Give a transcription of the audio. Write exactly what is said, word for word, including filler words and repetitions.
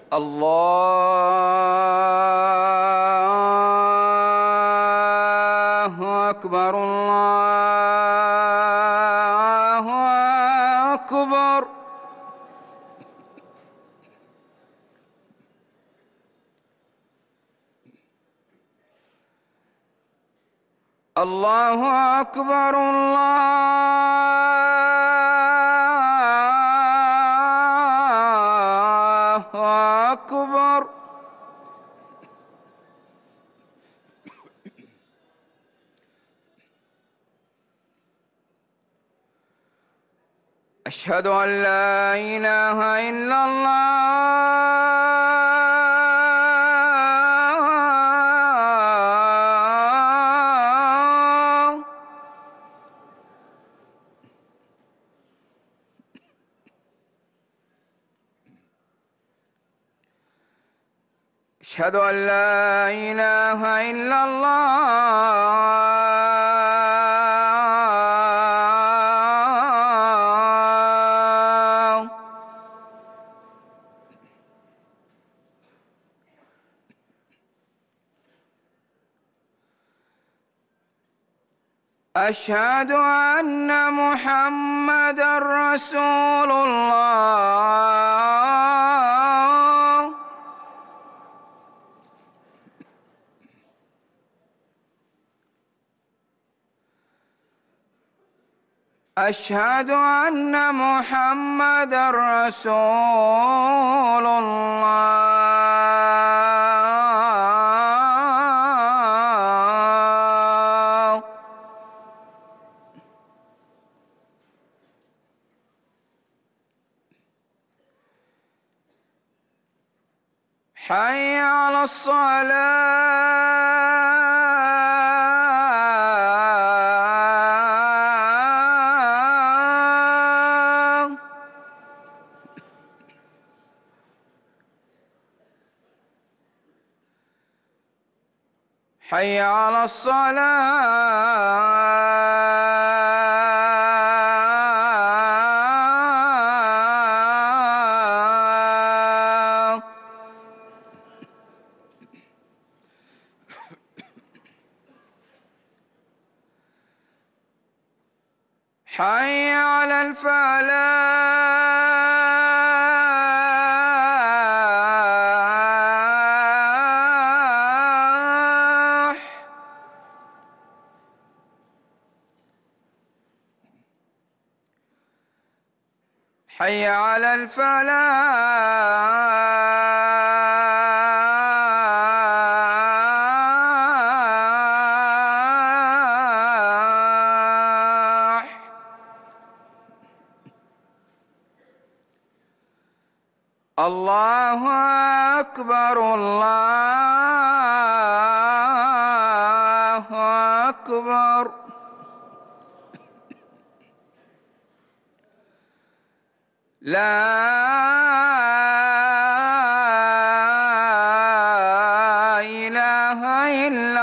الله أكبر الله أكبر. الله أكبر الله أكبر. أشهد أن لا إله إلا الله. أشهد أن لا إله إلا الله. أشهد أن محمدًا رسول الله. أشهد أن محمدًا رسول الله. حي على الصلاة. حي على الصلاة. حي على الفلاح. حي على الفلاح. الله أكبر الله أكبر. لا إله إلا